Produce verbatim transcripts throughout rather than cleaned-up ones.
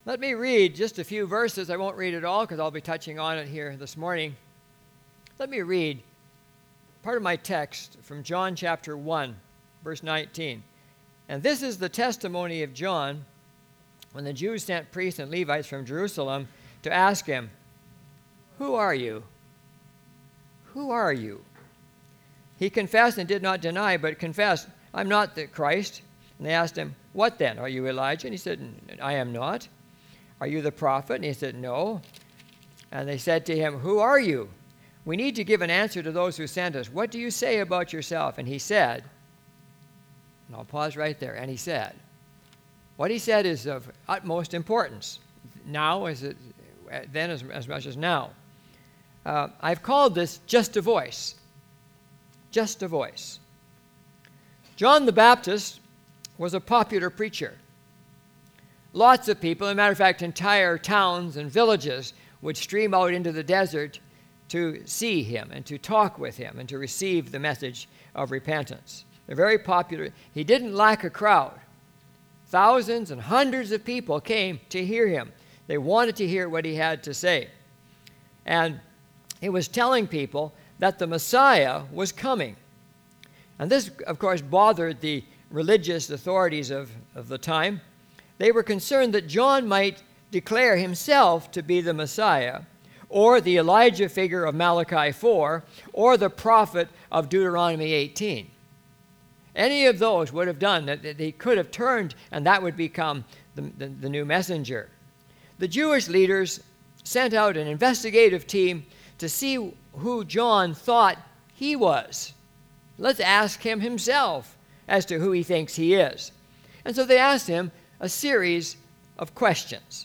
Let me read just a few verses. I won't read it all because I'll be touching on it here this morning. Let me read part of my text from John chapter one, verse nineteen. And this is the testimony of John when the Jews sent priests and Levites from Jerusalem to ask him, "Who are you? Who are you?" He confessed and did not deny, but confessed, "I'm not the Christ." And they asked him, "What then? Are you Elijah?" And he said, "I am not." "Are you the prophet?" And he said, "No." And they said to him, "Who are you? We need to give an answer to those who sent us. What do you say about yourself?" And he said, and I'll pause right there, and he said, what he said is of utmost importance, now as it, then as, as much as now. Uh, I've called this just a voice. Just a voice. John the Baptist was a popular preacher. Lots of people, as a matter of fact, entire towns and villages would stream out into the desert to see him and to talk with him and to receive the message of repentance. They're very popular. He didn't lack a crowd. Thousands and hundreds of people came to hear him. They wanted to hear what he had to say. And he was telling people that the Messiah was coming. And this, of course, bothered the religious authorities of, of the time. They were concerned that John might declare himself to be the Messiah, or the Elijah figure of Malachi four, or the prophet of Deuteronomy eighteen. Any of those would have done that. They could have turned, and that would become the, the, the new messenger. The Jewish leaders sent out an investigative team to see who John thought he was. Let's ask him himself as to who he thinks he is. And so they asked him a series of questions.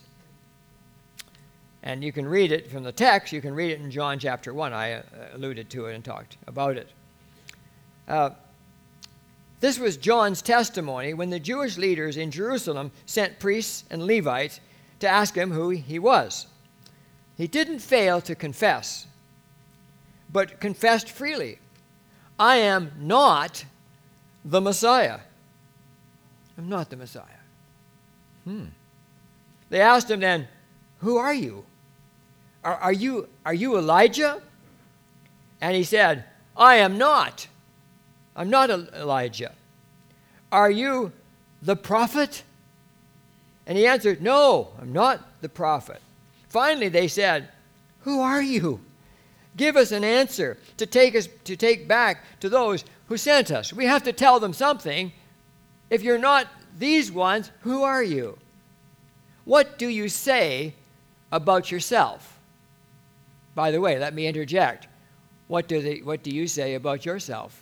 And you can read it from the text. You can read it in John chapter one. I uh, alluded to it and talked about it. Uh, this was John's testimony when the Jewish leaders in Jerusalem sent priests and Levites to ask him who he was. He didn't fail to confess, but confessed freely. I am not the Messiah. I'm not the Messiah. Hmm. They asked him then, who are you? Are, are you are you Elijah? And he said, I am not. I'm not Elijah. Are you the prophet? And he answered, no, I'm not the prophet. Finally, they said, who are you? Give us an answer to take us to take back to those who sent us. We have to tell them something. If you're not these ones, who are you? What do you say about yourself? By the way, let me interject. What do they, what do you say about yourself?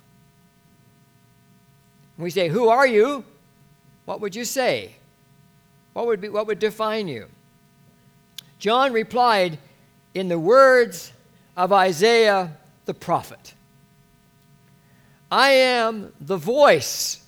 When we say, who are you? What would you say? What would be, what would define you? John replied in the words of Isaiah the prophet. I am the voice.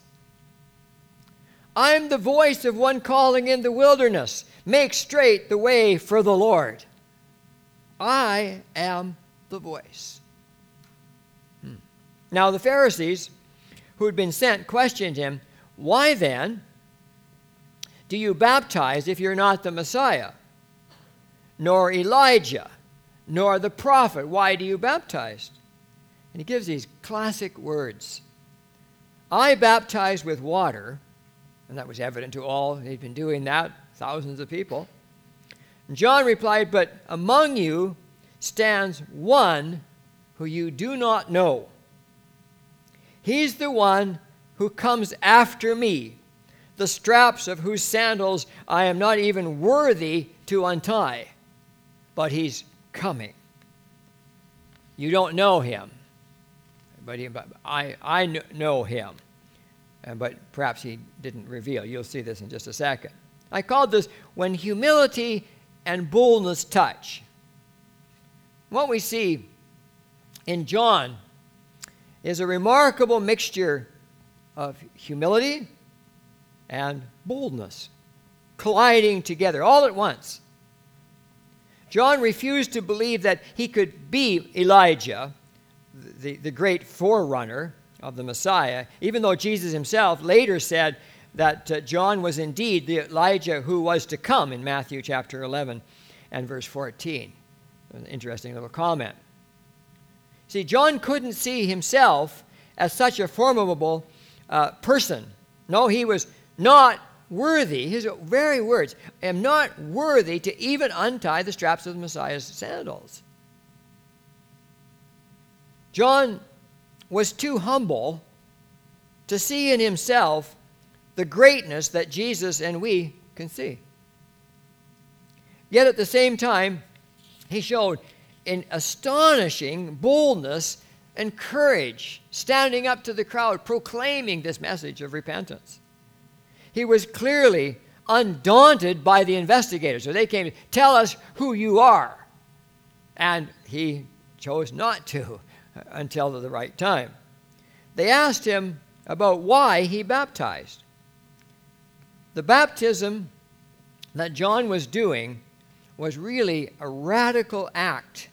I am the voice of one calling in the wilderness. Make straight the way for the Lord. I am the voice. Hmm. Now the Pharisees who had been sent questioned him, why then do you baptize if you're not the Messiah, nor Elijah, nor the prophet? Why do you baptize? And he gives these classic words. I baptize with water, and that was evident to all. They'd been doing that, thousands of people. And John replied, but among you stands one who you do not know. He's the one who comes after me, the straps of whose sandals I am not even worthy to untie. But he's coming. You don't know him, but, he, but I, I know him. Uh, but perhaps he didn't reveal. You'll see this in just a second. I called this when humility and boldness touch. What we see in John is a remarkable mixture of humility and boldness colliding together all at once. John refused to believe that he could be Elijah, the, the great forerunner of the Messiah, even though Jesus himself later said that uh, John was indeed the Elijah who was to come in Matthew chapter eleven and verse fourteen. An interesting little comment. See, John couldn't see himself as such a formidable uh, person. No, he was not worthy, his very words, am not worthy to even untie the straps of the Messiah's sandals. John was too humble to see in himself the greatness that Jesus and we can see. Yet at the same time, he showed in astonishing boldness and courage, standing up to the crowd, proclaiming this message of repentance. He was clearly undaunted by the investigators. So they came, tell us who you are. And he chose not to until the right time. They asked him about why he baptized. The baptism that John was doing was really a radical act.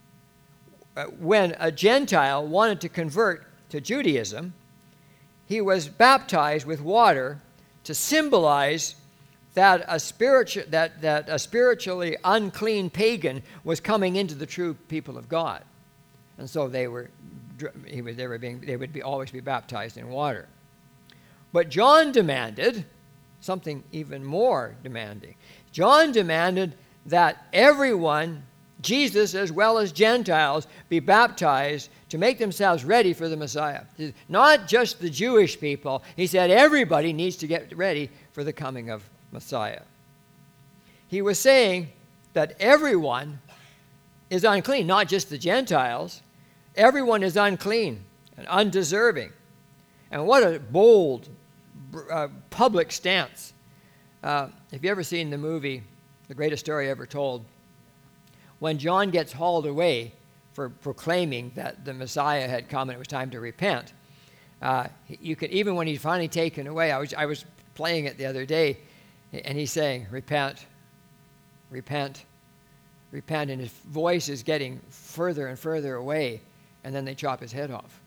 When a Gentile wanted to convert to Judaism, he was baptized with water to symbolize that a spiritual that, that a spiritually unclean pagan was coming into the true people of God, and so they were he was they were being they would be always be baptized in water. But John demanded something even more demanding. John demanded that everyone, Jesus as well as Gentiles, be baptized to make themselves ready for the Messiah. Not just the Jewish people. He said everybody needs to get ready for the coming of Messiah. He was saying that everyone is unclean, not just the Gentiles. Everyone is unclean and undeserving. And what a bold uh, public stance. Uh, have you ever seen the movie, The Greatest Story Ever Told? When John gets hauled away for proclaiming that the Messiah had come and it was time to repent, uh, you could, even when he's finally taken away, I was, I was playing it the other day, and he's saying, repent, repent, repent, and his voice is getting further and further away, and then they chop his head off.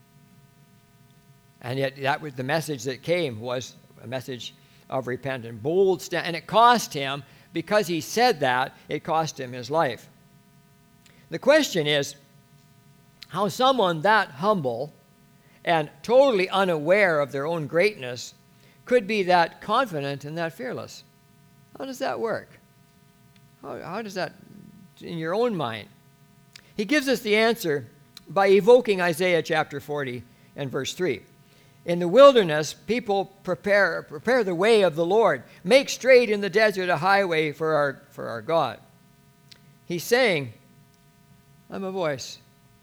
And yet that was the message that came, was a message of repentance, bold stand, and it cost him, because he said that, it cost him his life. The question is how someone that humble and totally unaware of their own greatness could be that confident and that fearless. How does that work? How, how does that, in your own mind? He gives us the answer by evoking Isaiah chapter forty and verse three. In the wilderness, people prepare prepare the way of the Lord. Make straight in the desert a highway for our, for our God. He's saying, I'm a voice.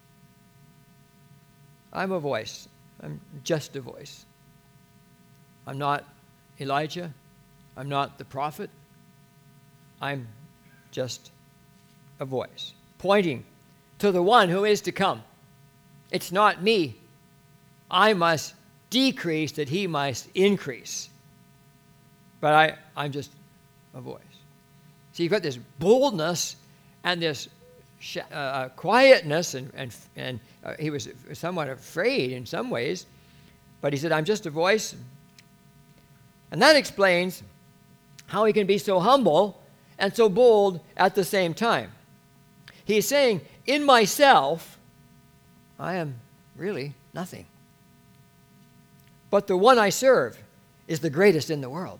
I'm a voice. I'm just a voice. I'm not Elijah. I'm not the prophet. I'm just a voice, pointing to the one who is to come. It's not me. I must decrease that he must increase. But I, I'm just a voice. So you've got this boldness and this sh- uh, quietness, and, and, and uh, he was somewhat afraid in some ways, but he said, I'm just a voice. And that explains how he can be so humble and so bold at the same time. He's saying, in myself, I am really nothing. But the one I serve is the greatest in the world.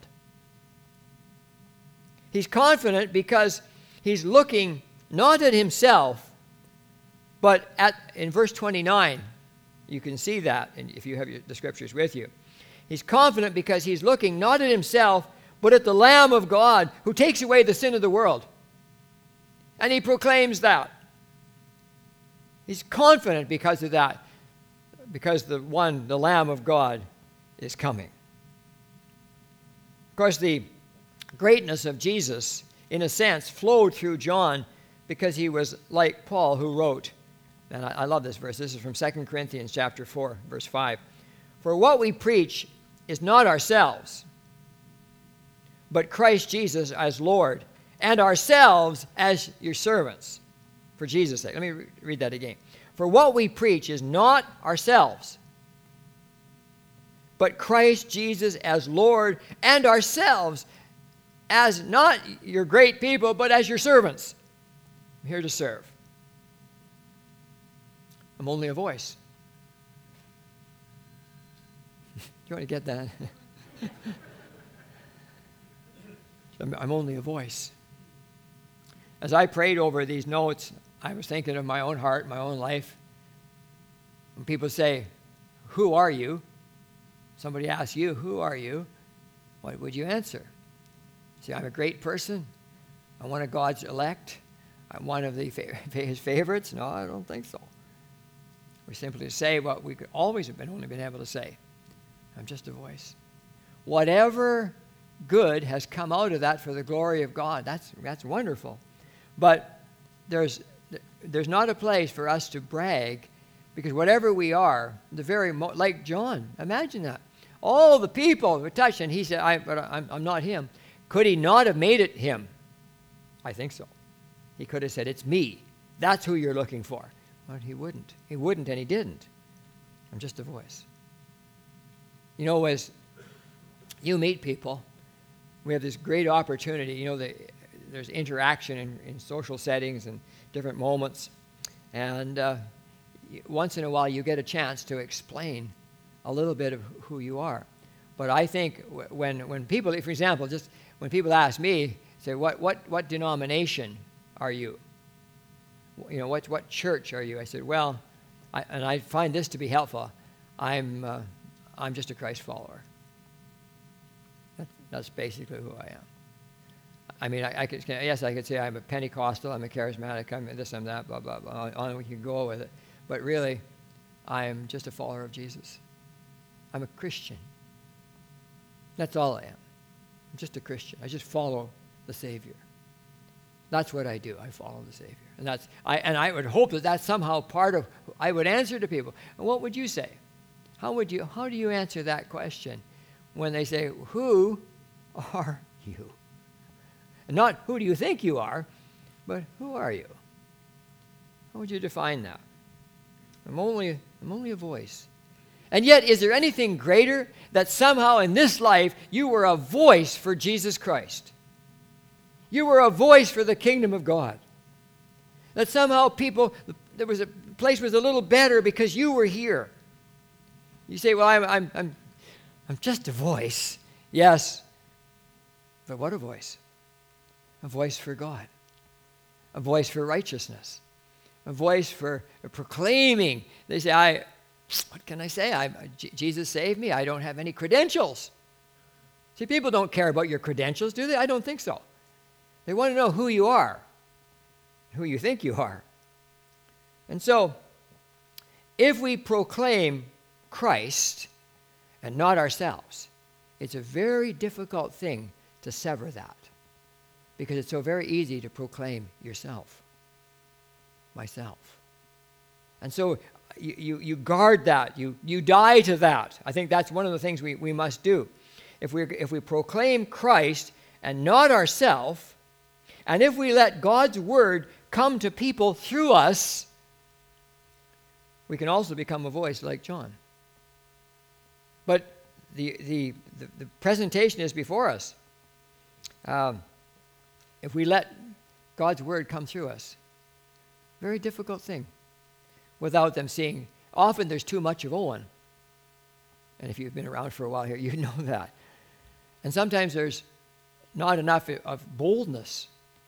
He's confident because he's looking not at himself, but at, in verse twenty-nine, you can see that if you have your, the scriptures with you. He's confident because he's looking not at himself, but at the Lamb of God who takes away the sin of the world. And he proclaims that. He's confident because of that, because the one, the Lamb of God, is coming. Of course, the greatness of Jesus, in a sense, flowed through John because he was like Paul, who wrote, and I, I love this verse. This is from Second Corinthians chapter four, verse five. For what we preach is not ourselves, but Christ Jesus as Lord, and ourselves as your servants, for Jesus' sake. Let me re- read that again. For what we preach is not ourselves, but Christ Jesus as Lord, and ourselves as not your great people, but as your servants. I'm here to serve. I'm only a voice. You want to get that? I'm, I'm only a voice. As I prayed over these notes, I was thinking of my own heart, my own life. When people say, "Who are you?" Somebody asks you, "Who are you?" What would you answer? Say, "I'm a great person. I'm one of God's elect. I'm one of the fa- his favorites." No, I don't think so. We simply say what we could always have been only been able to say. I'm just a voice. Whatever good has come out of that for the glory of God, that's that's wonderful. But there's there's not a place for us to brag, because whatever we are, the very mo- like John, imagine that. All the people were touched, and he said, I, but I'm, I'm not him. Could he not have made it him? I think so. He could have said, "It's me. That's who you're looking for." But he wouldn't. He wouldn't, and he didn't. I'm just a voice. You know, as you meet people, we have this great opportunity. You know, the, there's interaction in, in social settings and different moments. And uh, once in a while, you get a chance to explain a little bit of who you are. But I think when when people, for example, just when people ask me, say, what what what denomination are you? You know, what what church are you? I said, well, I, and I find this to be helpful. I'm uh, I'm just a Christ follower. That's, that's basically who I am. I mean, I, I could yes, I could say I'm a Pentecostal, I'm a charismatic, I'm this, I'm that, blah blah blah. On we can go with it, but really, I'm just a follower of Jesus. I'm a Christian. That's all I am. I'm just a Christian. I just follow the Savior. That's what I do. I follow the Savior. And that's I and I would hope that that's somehow part of I would answer to people. And what would you say? How would you how do you answer that question when they say, "Who are you?" And not who do you think you are, but who are you? How would you define that? I'm only I'm only a voice. And yet, is there anything greater that somehow in this life you were a voice for Jesus Christ? You were a voice for the kingdom of God. That somehow people, there was a place was a little better because you were here. You say, "Well, I'm I'm I'm I'm just a voice." Yes, but what a voice! A voice for God, a voice for righteousness, a voice for proclaiming. They say, "I." What can I say? I, J- Jesus saved me. I don't have any credentials. See, people don't care about your credentials, do they? I don't think so. They want to know who you are, who you think you are. And so, if we proclaim Christ and not ourselves, it's a very difficult thing to sever that, because it's so very easy to proclaim yourself, myself. And so, You, you, you guard that. You, you die to that. I think that's one of the things we, we must do. If we, if we proclaim Christ and not ourselves, and if we let God's word come to people through us, we can also become a voice like John. But the, the, the, the presentation is before us. Um, if we let God's word come through us, very difficult thing. Without them seeing, often there's too much of Owen. And if you've been around for a while here, you know that. And sometimes there's not enough of boldness.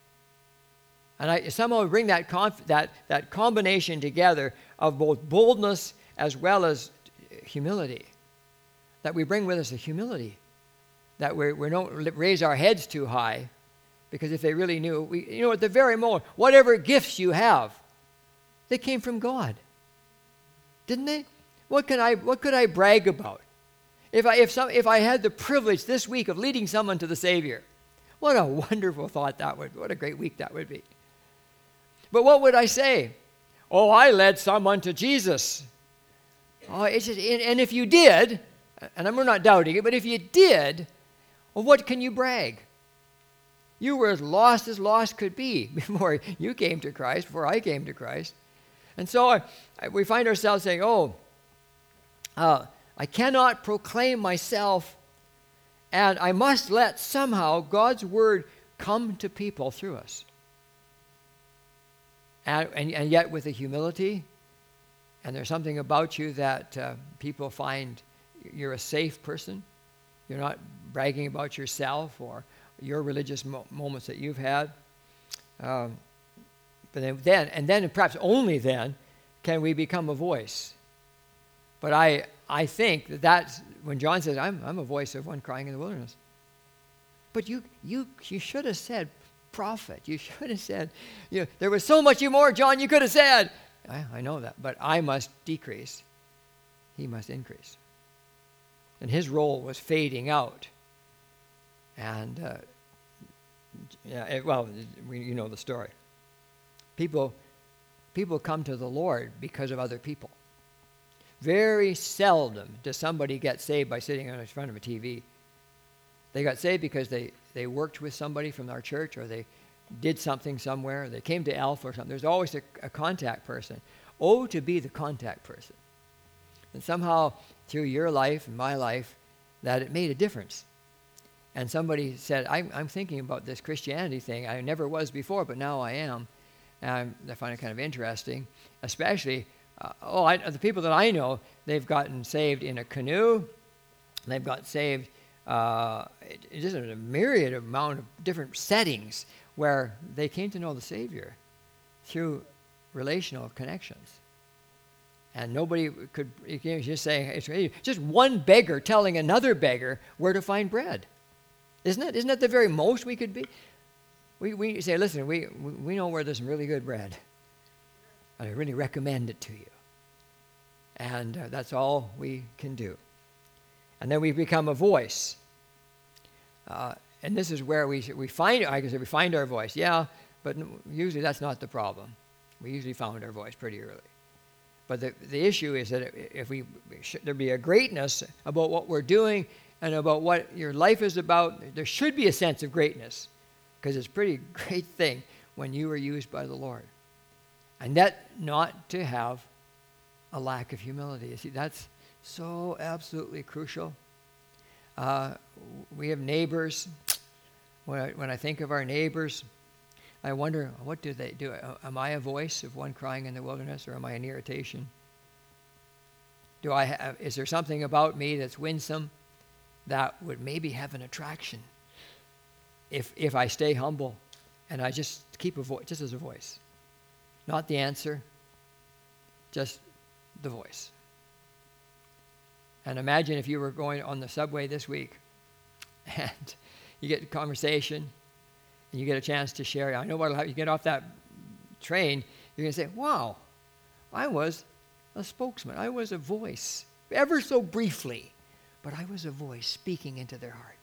And I somehow bring that conf, that that combination together of both boldness as well as humility. That we bring with us a humility. That we we don't raise our heads too high, because if they really knew, we, you know, at the very moment, whatever gifts you have, they came from God, didn't they? What can I? What could I brag about? If I if some if I had the privilege this week of leading someone to the Savior, what a wonderful thought that would. What a great week that would be. But what would I say? Oh, I led someone to Jesus. Oh, it's just, and, and if you did, and I'm not doubting it, but if you did, well, what can you brag? You were as lost as lost could be before you came to Christ, before I came to Christ. And so uh, we find ourselves saying, oh, uh, I cannot proclaim myself, and I must let somehow God's word come to people through us. And, and, and yet with a humility, and there's something about you that uh, people find you're a safe person. You're not bragging about yourself or your religious mo- moments that you've had. Um, but then, then, and then perhaps only then, can we become a voice. But I, I think that that's, when John says, I'm, I'm a voice of one crying in the wilderness. But you, you, you should have said prophet. You should have said, you know, there was so much more, John, you could have said. I, I know that, but I must decrease. He must increase. And his role was fading out. And, uh, yeah, it, well, we, you know the story. People, people come to the Lord because of other people. Very seldom does somebody get saved by sitting in front of a T V. They got saved because they, they worked with somebody from our church, or they did something somewhere, or they came to Alpha or something. There's always a, a contact person. Oh, to be the contact person. And somehow, through your life and my life, that it made a difference. And somebody said, I'm, I'm thinking about this Christianity thing. I never was before, but now I am. And I find it kind of interesting, especially, uh, oh, I, the people that I know, they've gotten saved in a canoe. They've got saved uh, it, it just a myriad amount of different settings where they came to know the Savior through relational connections. And nobody could, you can just say, it's just one beggar telling another beggar where to find bread. Isn't it? Isn't that the very most we could be? We we say, listen, we we know where there's some really good bread. I really recommend it to you. And uh, that's all we can do. And then we become a voice. Uh, and this is where we we find, I guess we find our voice. Yeah, but usually that's not the problem. We usually found our voice pretty early. But the, the issue is that if we, there be a greatness about what we're doing and about what your life is about, there should be a sense of greatness, because it's a pretty great thing when you are used by the Lord. And that not to have a lack of humility. You see, that's so absolutely crucial. Uh, we have neighbors. When I, when I think of our neighbors, I wonder, what do they do? Am I a voice of one crying in the wilderness, or am I an irritation? Do I have, is there something about me that's winsome that would maybe have an attraction if if I stay humble and I just keep a voice, just as a voice? Not the answer, just the voice. And imagine if you were going on the subway this week and you get a conversation and you get a chance to share. I know what'll happen. You get off that train, you're going to say, wow, I was a spokesman. I was a voice, ever so briefly, but I was a voice speaking into their heart.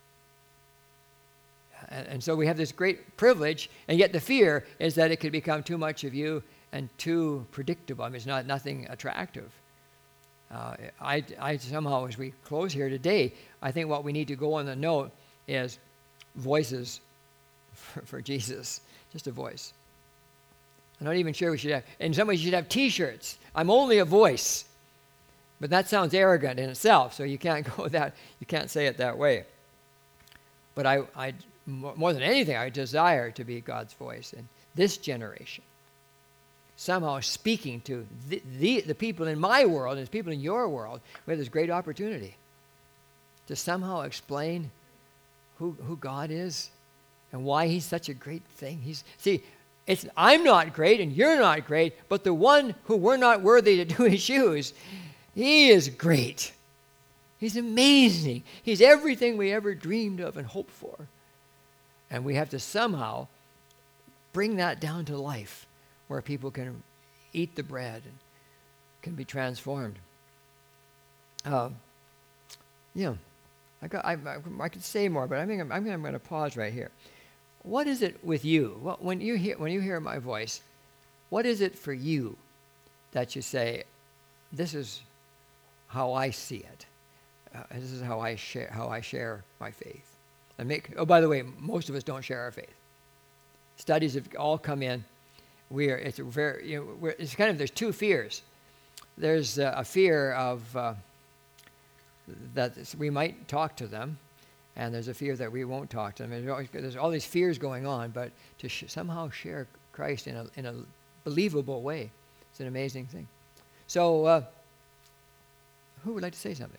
And, and so we have this great privilege, and yet the fear is that it could become too much of you and too predictable. I mean, it's not nothing attractive. Uh, I, I somehow, as we close here today, I think what we need to go on the note is voices for, for Jesus, just a voice. I'm not even sure we should have, in some ways you should have T-shirts. I'm only a voice. But that sounds arrogant in itself, so you can't go that, you can't say it that way. But I, I, more than anything, I desire to be God's voice in this generation. Somehow speaking to the, the, the people in my world and the people in your world, we have this great opportunity to somehow explain who, who God is and why he's such a great thing. He's, see, it's, I'm not great and you're not great, but the one who we're not worthy to do his shoes, he is great. He's amazing. He's everything we ever dreamed of and hoped for. And we have to somehow bring that down to life, where people can eat the bread and can be transformed. Uh, yeah, I, got, I, I, I could say more, but I think I'm, I'm, I'm going to pause right here. What is it with you? Well, when you hear when you hear my voice, what is it for you that you say, "This is how I see it. Uh, this is how I share how I share my faith." And make. Oh, by the way, most of us don't share our faith. Studies have all come in. We are. It's a very. You know, we're, it's kind of there's two fears. There's uh, a fear of uh, that we might talk to them, and there's a fear that we won't talk to them. There's, always, there's all these fears going on, but to sh- somehow share Christ in a, in a believable way, it's an amazing thing. So, uh, who would like to say something?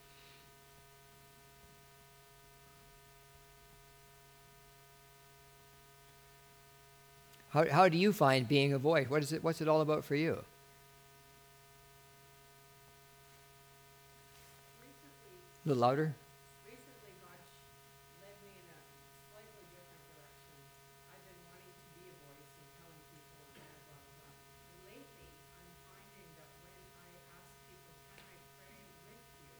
How, how do you find being a voice? What is it, what's it all about for you? Recently, A little louder? recently God led me in a slightly different direction. I've been wanting to be a voice and telling people blah, blah, blah. And lately, I'm finding that when I ask people, can I pray with you?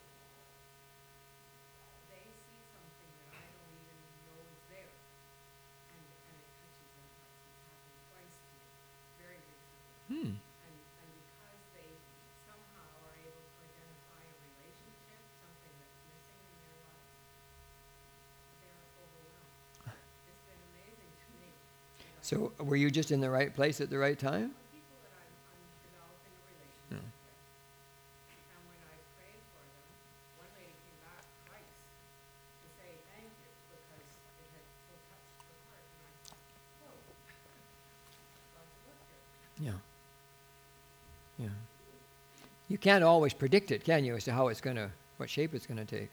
They see something that I don't even know is there. And, and it touches their hearts. It's happened twice to me, very recently. Hmm. And, and because they somehow are able to identify a relationship, something that's missing in their lives, they're overwhelmed. It's been amazing to me. that I- So, were you just in the right place at the right time? People that I'm, I'm developing a relationship with, and when I prayed for them, one lady came back twice to say thank you because it had so touched her heart, and I thought, whoa, God's work here. Yeah. Yeah. You can't always predict it, can you, as to how it's going to, what shape it's going to take.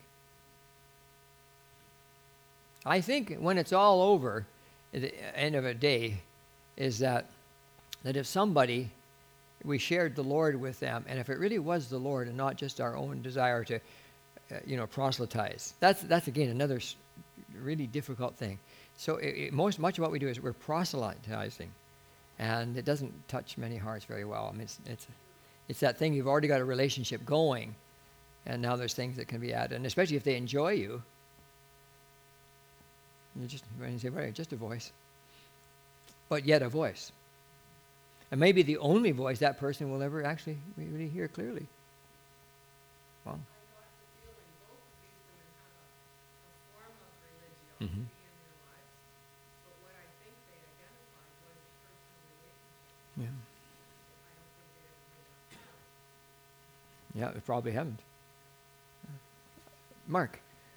I think when it's all over, at the end of a day, is that that if somebody, we shared the Lord with them, and if it really was the Lord and not just our own desire to, uh, you know, proselytize, that's that's again another s- really difficult thing. So it, it, most much of what we do is we're proselytizing, and it doesn't touch many hearts very well. I mean, it's it's it's that thing you've already got a relationship going, and now there's things that can be added, and especially if they enjoy you. You just when you say, right, just a voice, but yet a voice. And maybe the only voice that person will ever actually really hear clearly. Well, I got the feeling both of these women have a, a form of religiosity Mhm. in their lives, but what I think they identified was a personal relationship. yeah, I don't think they ever heard that before. yeah, they probably haven't. Mark.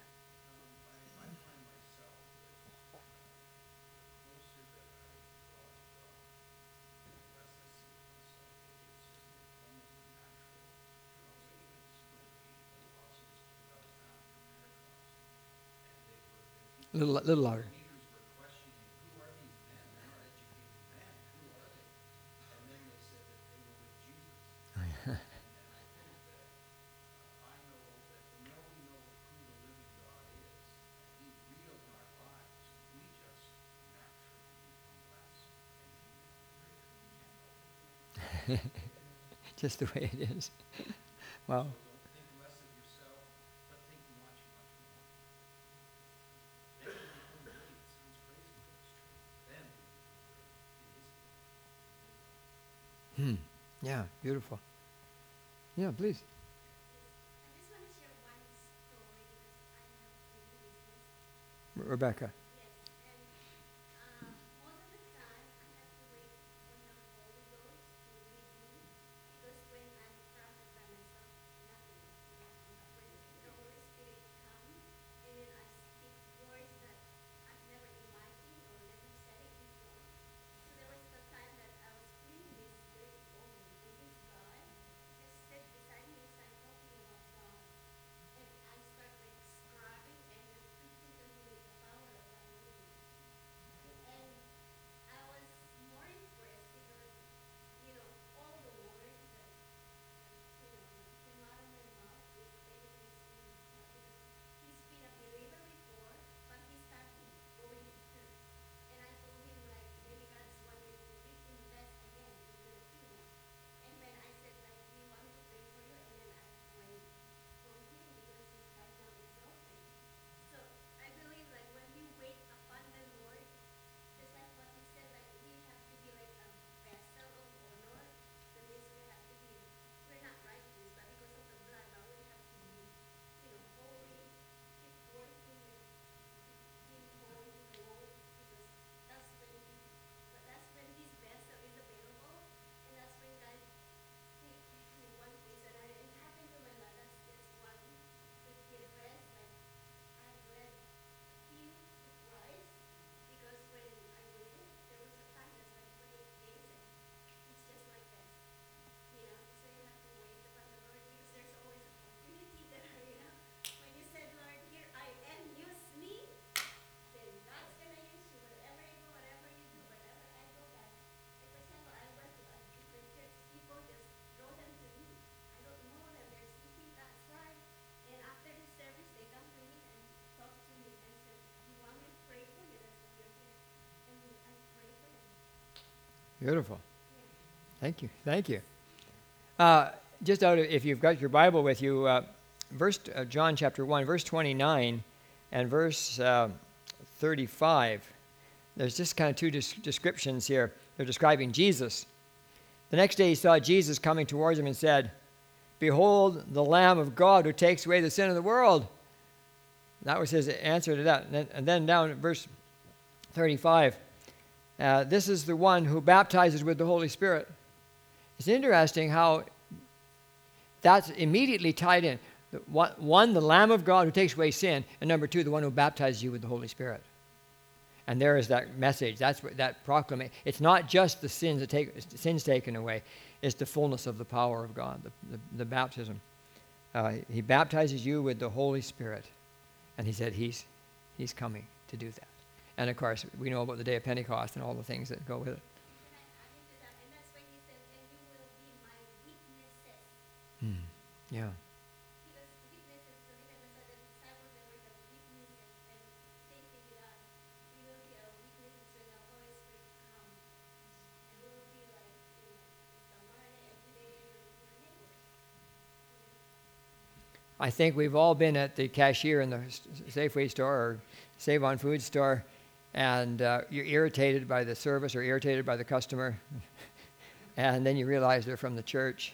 A little, little louder. Just the way it is. Well, hmm. Yeah, beautiful. Yeah, please. I just want to share one story because I have own business. R- Rebecca. Yes, and uh, most of the time I have to wait on the Holy Ghost to lead me because when I'm traveling by myself, nothing is working. But when the Holy Spirit comes and then I speak words that I've never imagined or never said it before. So there was the time that I was cleaning this dirty oven and this guy just sat beside me and started talking about God. And I start like scrubbing and just preaching to him with the power of God. Beautiful. Thank you. Thank you. Uh, just out of, if you've got your Bible with you, uh, verse uh, John chapter one, verse twenty-nine and verse uh, thirty-five. There's just kind of two des- descriptions here. They're describing Jesus. The next day he saw Jesus coming towards him and said, "Behold, the Lamb of God who takes away the sin of the world." That was his answer to that. And then, and then down at verse thirty-five, uh, this is the one who baptizes with the Holy Spirit. It's interesting how that's immediately tied in. One, the Lamb of God who takes away sin, and number two, the one who baptizes you with the Holy Spirit. And there is that message. That's what that proclamation. It's not just the sins that take sins taken away. It's the fullness of the power of God, the, the, the baptism. Uh, he baptizes you with the Holy Spirit. And he said he's, he's coming to do that. And of course, we know about the day of Pentecost and all the things that go with it. And I added to that, and that's when he said, and you will be my witnesses. Hmm. Yeah. Because witnesses, so because I said the disciples, they were the witnesses, and same thing with us. We will be our witnesses when the Holy Spirit comes. And we will be like, you know, somebody every day, your, your neighbor. I think we've all been at the cashier in the Safeway store or Save On Food store, and uh, you're irritated by the service or irritated by the customer, and then you realize they're from the church.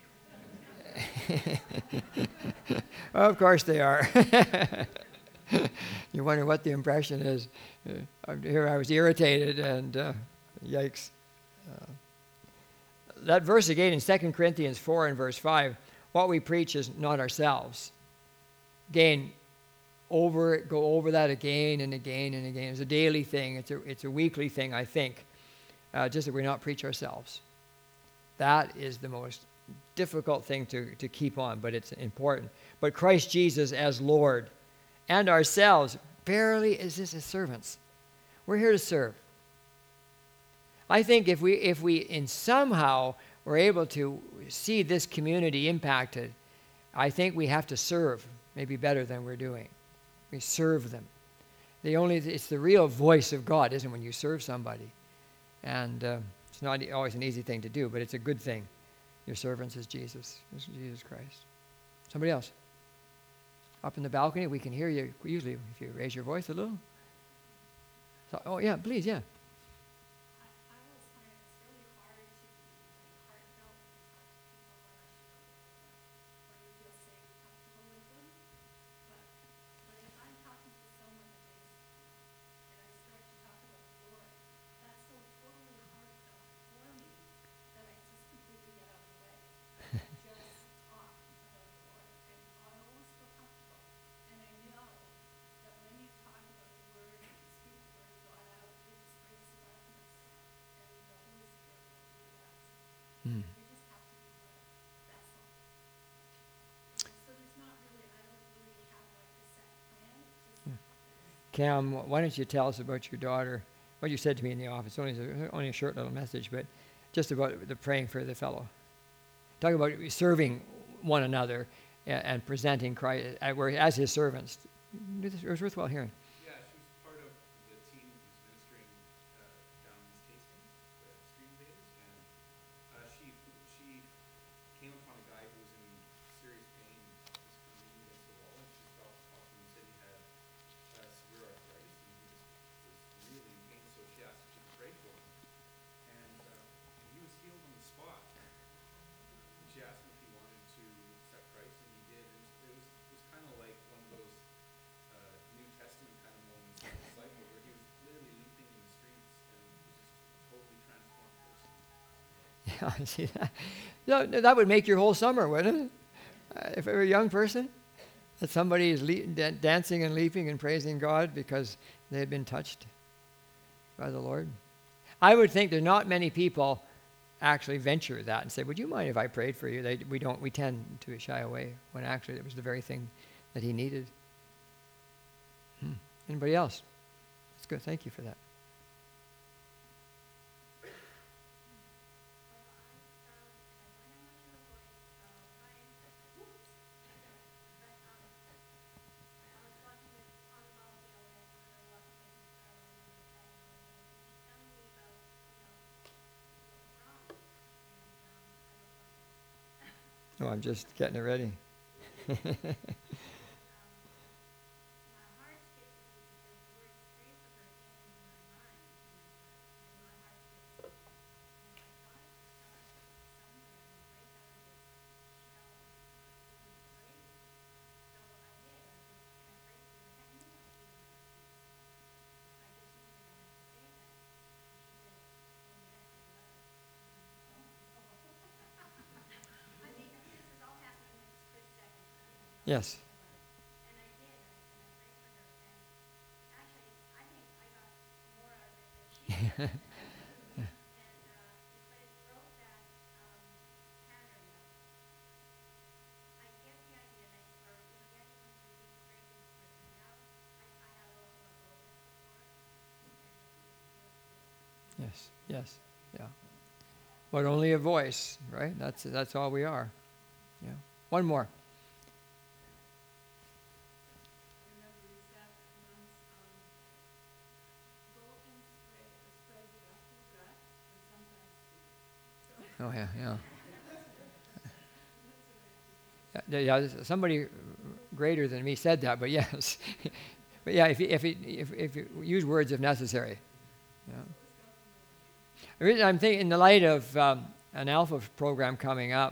Of course they are. You wonder what the impression is. Uh, here I was irritated, and uh, yikes. Uh, that verse again in Second Corinthians four and verse five, what we preach is not ourselves. Again, over it, go over that again and again and again. It's a daily thing. It's a, it's a weekly thing, I think. Uh, just that we not preach ourselves. That is the most difficult thing to, to keep on, but it's important. But Christ Jesus as Lord and ourselves barely as his servants. We're here to serve. I think if we if we in somehow were able to see this community impacted, I think we have to serve maybe better than we're doing. We serve them. The only it's the real voice of God, isn't it, when you serve somebody? And uh, it's not always an easy thing to do, but it's a good thing. Your servants is Jesus, is Jesus Christ. Somebody else? Up in the balcony, we can hear you usually if you raise your voice a little. So, oh, yeah, please, yeah. Mm. Cam, why don't you tell us about your daughter, what you said to me in the office, only a, only a short little message, but just about the praying for the fellow. Talk about serving one another and, and presenting Christ as his servants. It was worthwhile hearing. Yeah, she was part of the team who's ministering uh, down East Hastings, the Stream Invaders, and uh, she she came upon a guy who was in serious pain, just leaning against the wall, and she stopped talking and said he had uh, severe arthritis, and he was, was really in pain, so she asked if she could pray for him. And uh, he was healed on the spot. And she asked him if he wanted to accept Christ, and he did. And it was, it was kind of like one of those uh, New Testament kind of moments in his life where he was literally leaping in the streets and was just a totally transformed person. Yeah, I see that. No, that would make your whole summer, wouldn't it? Uh, if you're a young person, that somebody is le- da- dancing and leaping and praising God because they had been touched by the Lord. I would think there are not many people actually venture that and say, "Would you mind if I prayed for you?" They, we don't. We tend to shy away when actually it was the very thing that he needed. Hmm. Anybody else? That's good. Thank you for that. No, I'm just getting it ready. My heart skipped a beat because the words pray for her came into my mind. And my heart skipped a beat. And I thought to start somewhere and break out of this shell of being afraid. So I did. I said, can I pray for you? I had no idea what I was doing. I just knew that I had to say that. And she said, oh yes, I love it. And I'm like, oh. I mean, this is all happening in a split second. You know, Yes. and I did, and I, and I prayed for her, and actually, I think I got more out of it than she did. and, uh, but it broke that, um, pattern of, I get the idea that, or, you know, yes, you come to the people, pray for this person, and now I, I have a little more boldness before it, and it feels good. Yes. Yes. Yeah. But only a voice, right? That's that's all we are. Yeah. One more. I remember we sat once, um, go and spread, spread the gospel grass and sometimes speak. Oh yeah, yeah. Yeah, yeah, there's somebody greater than me said that, but yes. But yeah, if you, if, you, if, if you use words if necessary. Yeah. The reason I'm thinking, in the light of um, an Alpha program coming up,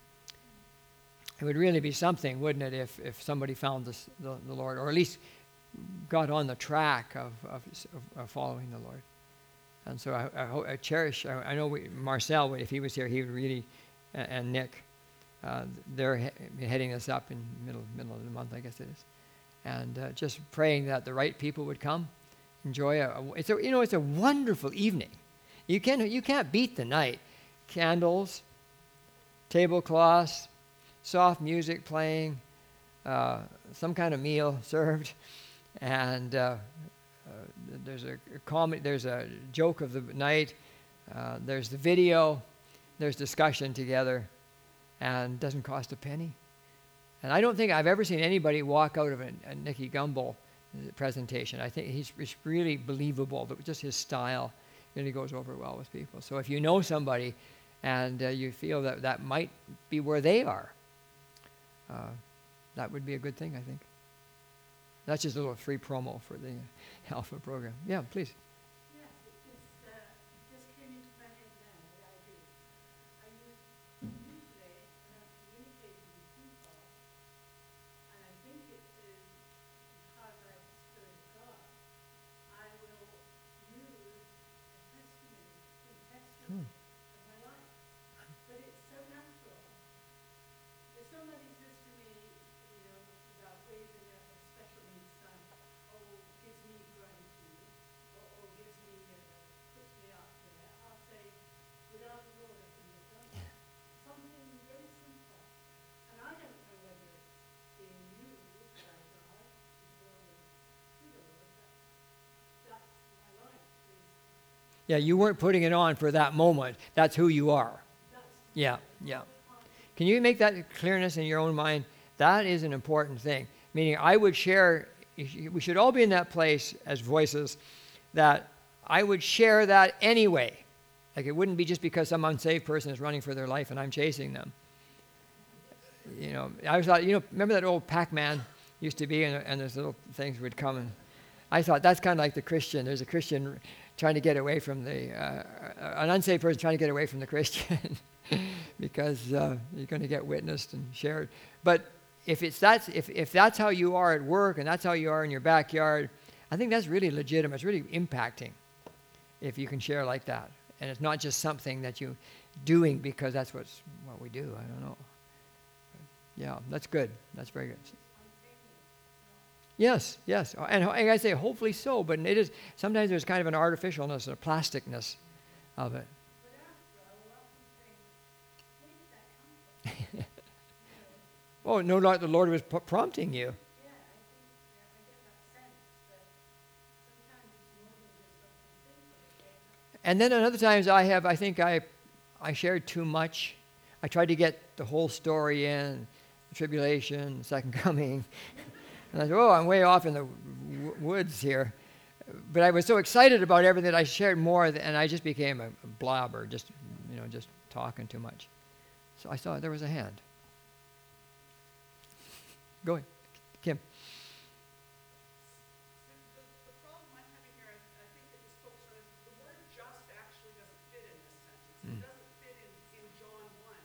it would really be something, wouldn't it, if, if somebody found this, the, the Lord, or at least got on the track of, of, of following the Lord. And so I, I, ho- I cherish, I, I know we, Marcel, if he was here, he would really, and, and Nick, uh, they're he- heading this up in middle middle of the month, I guess it is. And uh, just praying that the right people would come, enjoy a, a it's a, you know, it's a wonderful evening. You can't, you can't beat the night. Candles, tablecloths, soft music playing, uh, some kind of meal served, and uh, uh, there's a, a comedy, there's a joke of the night, uh, there's the video, there's discussion together, and doesn't cost a penny. And I don't think I've ever seen anybody walk out of a, a Nicky Gumbel presentation. I think he's, he's really believable, but just his style really goes over well with people. So if you know somebody and uh, you feel that that might be where they are, uh, that would be a good thing, I think. That's just a little free promo for the Alpha program. Yeah, please. Yes, it just, uh, just came into my head now what I do. I use, usually, when I'm communicating with people, and I think it is because I have the Spirit of God, I will use a testimony, a testimony of my life. But it's so natural. If somebody says to me, you know, about raising a, a special needs son, or gives me gratitude, or, or gives me, uh, puts me up there, I'll say, without the Lord I couldn't have done it. Something very simple. And I don't know whether it's being used by God to draw them to the Lord, but that's my life. Is, Yeah, you weren't putting it on for that moment. That's who you are. that's Yeah, yeah. Can you make that clearness in your own mind? That is an important thing. Meaning, I would share, we should all be in that place as voices, that I would share that anyway. Like, it wouldn't be just because some unsaved person is running for their life and I'm chasing them. You know, I thought, you know, remember that old Pac-Man used to be, and, and those little things would come, and I thought that's kind of like the Christian. There's a Christian trying to get away from the, uh, an unsaved person trying to get away from the Christian because uh, you're going to get witnessed and shared. But if it's that's if, if that's how you are at work and that's how you are in your backyard, I think that's really legitimate. It's really impacting if you can share like that. And it's not just something that you're doing because that's what's what we do. I don't know. Yeah, that's good. That's very good. Yes, yes. And and I say hopefully so, but it is sometimes there's kind of an artificialness, a plasticness of it. but after I will often think, where did that come from? Oh, no doubt the Lord was p- prompting you. Yeah, I think, yeah, I get that sense that sometimes it's more than just something simple. It gets And then at other times I have, I think I, I shared too much. I tried to get the whole story in, the tribulation, the second coming. And I said, oh, I'm way off in the w- woods here. But I was so excited about everything that I shared more, th- and I just became a, a blobber, just, you know, just talking too much. So I saw there was a hand. Go ahead, Kim. The, the, the problem I'm having here, I, I think that just focus on is the word just actually doesn't fit in this sentence. It doesn't fit in, in John one.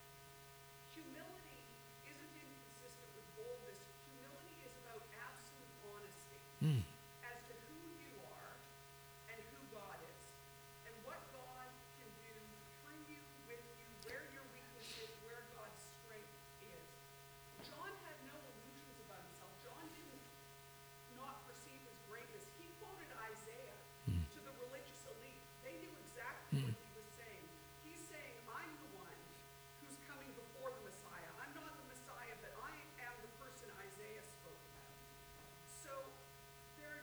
Humility isn't inconsistent with boldness. Humility is about absolute honesty as to who you are and who God is, and what God can do through you, with you, where your weakness is, where God's strength is. John had no illusions about himself. John didn't not perceive his greatness. He quoted Isaiah to the religious elite. They knew exactly what he was saying. He's saying, I'm the one who's coming before the Messiah. I'm not the Messiah, but I am the person Isaiah spoke about. So there,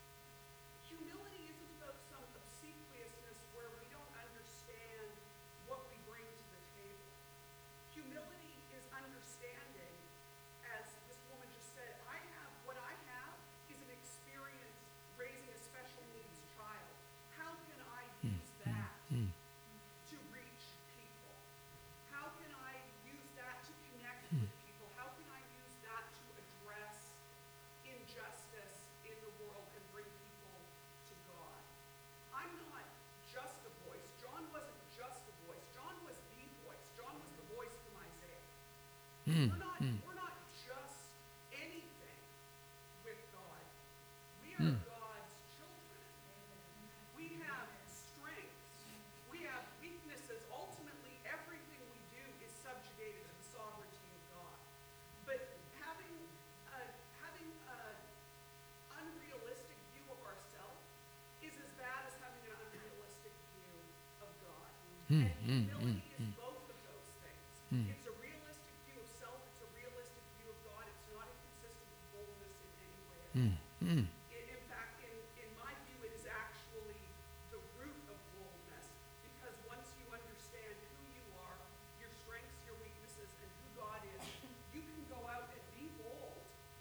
humility isn't about some obsequiousness where we don't understand what we bring to the table. Humility is understanding, as this woman just said, I have, what I have is an experience raising a special needs child. How can I use that to reach people? How can I use that to connect with people? How can I use that to address injustice in the world and bring people to God? I'm not just a voice. John wasn't just a voice. John was the voice. John was the voice from Isaiah. We're not, we're not just anything with God. We are God's children. We have strengths. We have weaknesses. Ultimately, everything we do is subjugated to the sovereignty of God. But having a, having an unrealistic view of ourselves is as bad as having an unrealistic view of God. And humility is both of those things. It's a realistic view of self. It's a realistic view of God. It's not inconsistent with boldness in any way at all. In, in fact, in, in my view, it is actually the root of boldness, because once you understand who you are, your strengths, your weaknesses, and who God is, you can go out and be bold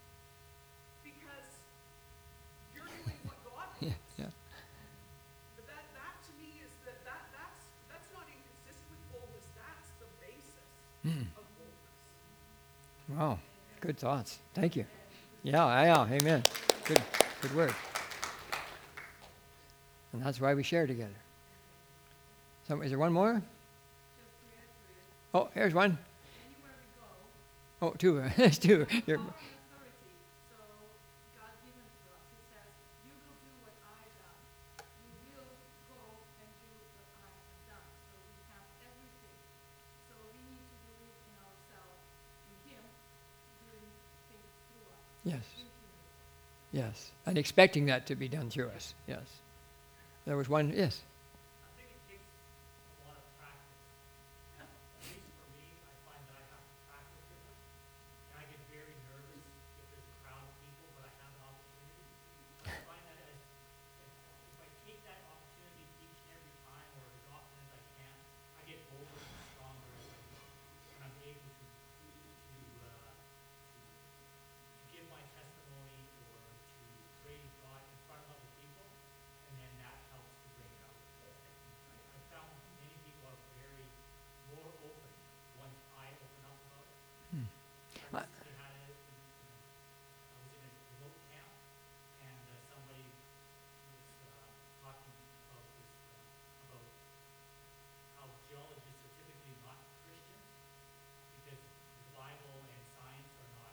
because you're doing what God wants. Yeah, yeah. But that, that to me is that, that that's that's not inconsistent with boldness. That's the basis of boldness. Wow, good thoughts. Thank you. Yeah, yeah, amen. Good, good word. And that's why we share together. So, is there one more? Oh, here's one. Anywhere we go, Oh, two. There's two. You're, power and authority, so God given to us. He says, you will do what I done. You will go and do what I have done. So we have everything. So we need to believe in ourselves, in Him, doing things through us. yes, In humility. yes. And expecting that to be done through us. Yes. There was one. Yes. I think it takes a lot of practice. At least for me, I find that I have to practice with it. And I get very nervous if there's a crowd of people, but I have an opportunity. I find that as if, if I take that opportunity each and every time, or as often as I can, I get bolder and stronger as I go. And I'm able to to uh, to give my testimony or to praise God in front of other people, and then that helps to bring it out. I, I found many people are very more open once I open up about it. I recently had it, in, you know, I was in a remote camp, and uh, somebody was uh, talking about this, uh, about how geologists are typically not Christians because the Bible and science are not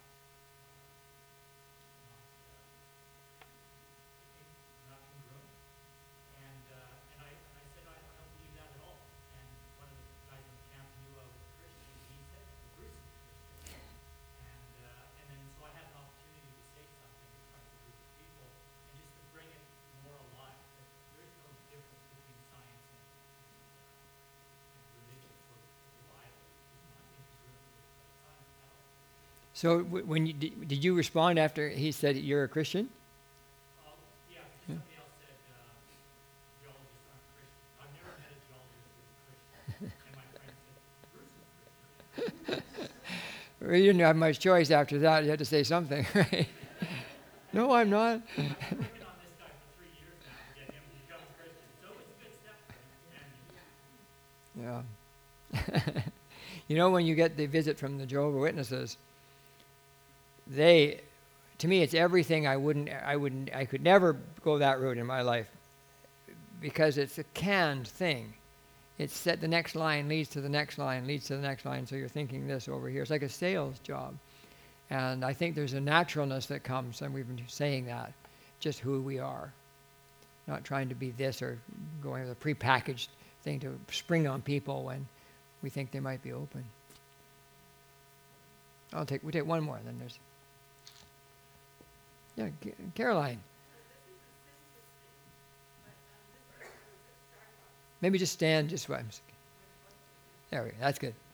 uh, not uh, not congruent. And uh, and I and I said I, I don't believe that at all. And one of the guys in the camp knew I was a Christian, and he said, well, Bruce is a Christian. And uh, and then so I had an opportunity to say something in front of a group of people, and just to bring it more alive. That there is no difference between science and, and, uh, and religion. For the Bible is not incongruent with uh, science at all. So, w- when you, did, did you respond after he said you're a Christian? Um, yeah, because somebody else said uh, geologists aren't Christian. I've never met a geologist who's a Christian. And my friend said, Bruce is Christian. Well, you didn't have much choice after that. You had to say something, right? No, I'm not. I've been working on this guy for three years now to get him to become a Christian. So it was a good step for him. And Yeah. You know, when you get the visit from the Jehovah's Witnesses, they, to me, it's everything I wouldn't, I wouldn't, I could never go that route in my life because it's a canned thing. It's that the next line leads to the next line, leads to the next line, so you're thinking this over here. It's like a sales job. And I think there's a naturalness that comes, and we've been saying that, just who we are. Not trying to be this or going with a prepackaged thing to spring on people when we think they might be open. I'll take, we'll take one more, then there's, yeah, Ca- Caroline. Maybe just stand just what I'm saying. There we go, that's good.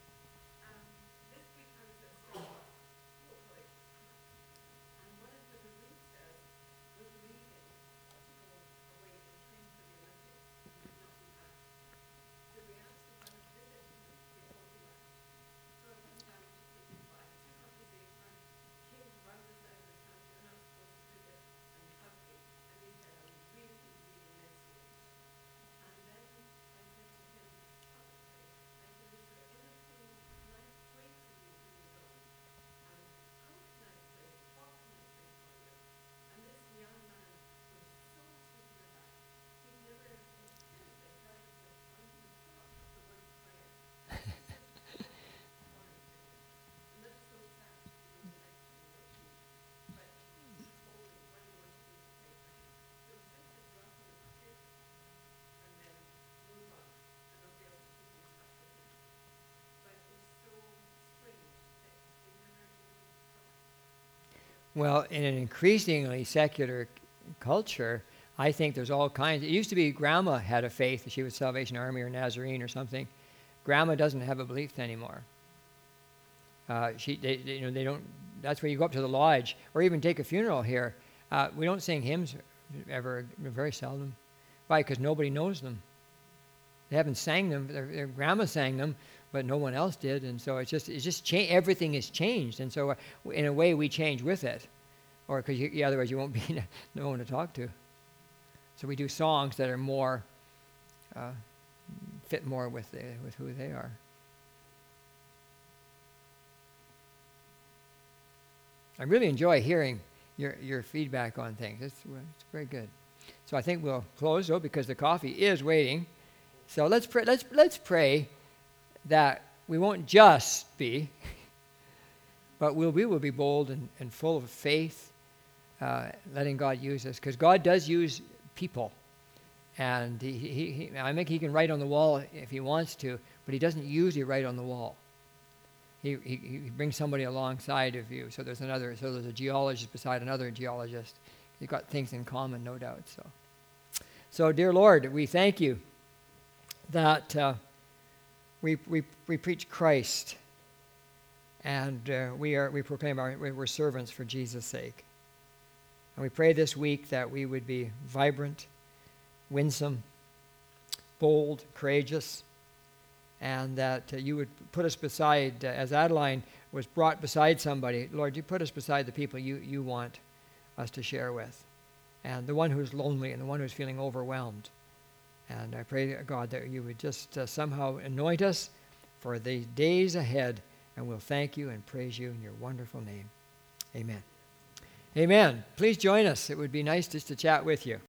Well, in an increasingly secular culture, I think there's all kinds. It used to be Grandma had a faith. She was Salvation Army or Nazarene or something. Grandma doesn't have a belief anymore. Uh, she, they, they, you know, they don't. That's where you go up to the lodge, or even take a funeral here. Uh, we don't sing hymns ever, very seldom. Why? Because nobody knows them. They haven't sang them. Their, their grandma sang them, but no one else did, and so it's just it's just cha- everything is changed, and so uh, in a way we change with it, or because yeah, otherwise you won't be no one to talk to. So we do songs that are more uh, fit more with the, with who they are. I really enjoy hearing your your feedback on things. It's it's very good. So I think we'll close though because the coffee is waiting. So let's pray. Let's let's pray that we won't just be, but we'll, we will be bold and, and full of faith, uh, letting God use us. Because God does use people. And he, he, he, I think he can write on the wall if he wants to, but he doesn't usually write on the wall. He, he, he brings somebody alongside of you. So there's another, so there's a geologist beside another geologist. You've got things in common, no doubt. So, so dear Lord, we thank you that uh, We, we we preach Christ, and uh, we are we proclaim our we're servants for Jesus' sake. And we pray this week that we would be vibrant, winsome, bold, courageous, and that uh, you would put us beside, uh, as Adeline was brought beside somebody. Lord, you put us beside the people you you want us to share with, and the one who's lonely and the one who's feeling overwhelmed. And I pray, God, that you would just uh, somehow anoint us for the days ahead, and we'll thank you and praise you in your wonderful name. Amen. Amen. Please join us. It would be nice just to chat with you.